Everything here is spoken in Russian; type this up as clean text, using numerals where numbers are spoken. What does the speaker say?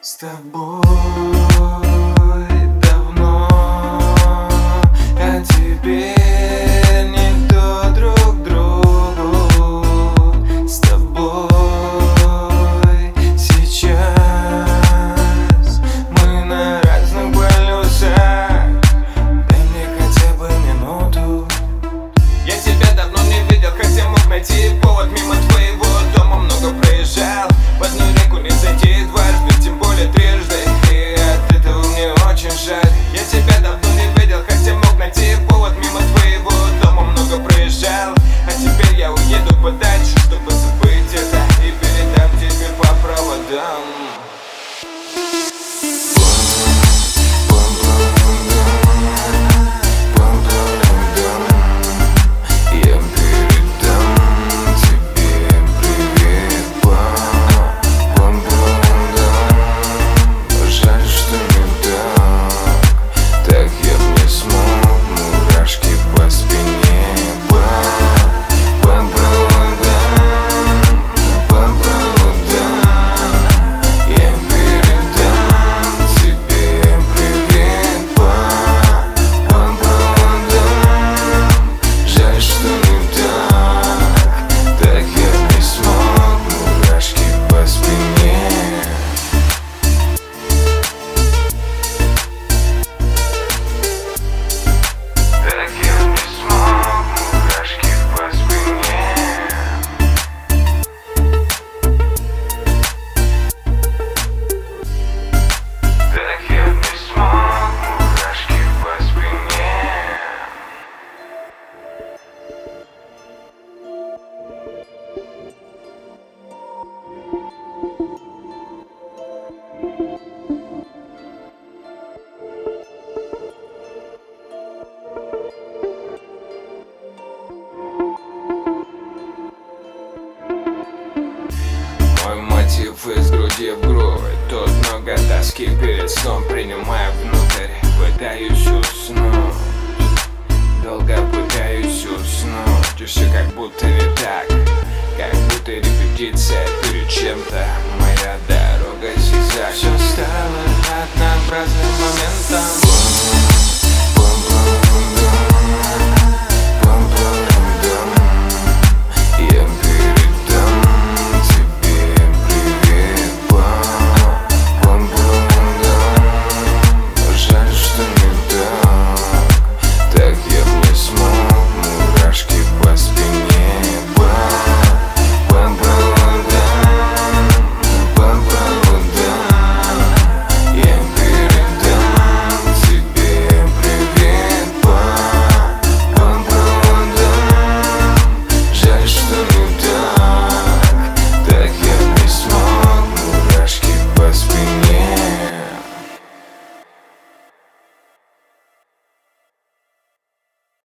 С тобой давно, а теперь никто друг другу. С тобой сейчас мы на разных полюсах. Дай мне хотя бы минуту. Я тебя давно не видел, хотя мог найти повод. Мимо твоего дома много проезжал. В одну реку не зайти дважды, тем более трижды. И от этого мне очень жаль. Я тебя давно не видел, хотя мог найти повод. Мимо твоего дома много проезжал. А теперь я уеду подальше, чтобы забыть это, и передам тебе по проводам. Из груди в грудь, тут много тоски перед сном. Принимаю внутрь, пытаюсь уснуть. Долго пытаюсь уснуть, и все как будто не так. Как будто репетиция перед чем-то. Моя дорога зигзаг. Все стало однообразно